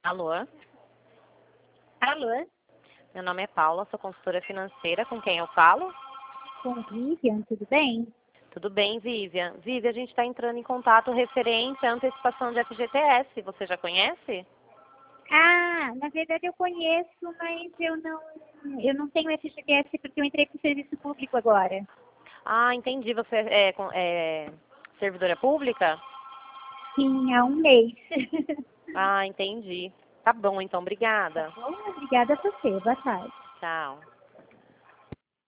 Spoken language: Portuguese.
Alô, Alô, meu nome é Paula, sou consultora financeira, com quem eu falo? com Vivian, tudo bem? Tudo bem, Vivian? Vivian, a gente está entrando em contato referente à antecipação de FGTS, você já conhece? Ah, na verdade eu conheço, mas eu não tenho FGTS porque eu entrei para o serviço público agora. Ah, entendi, você é servidora pública? Sim, há um mês. Ah, entendi. Tá bom, então, Tá obrigada. bom? Obrigada a você. Boa tarde. Tchau.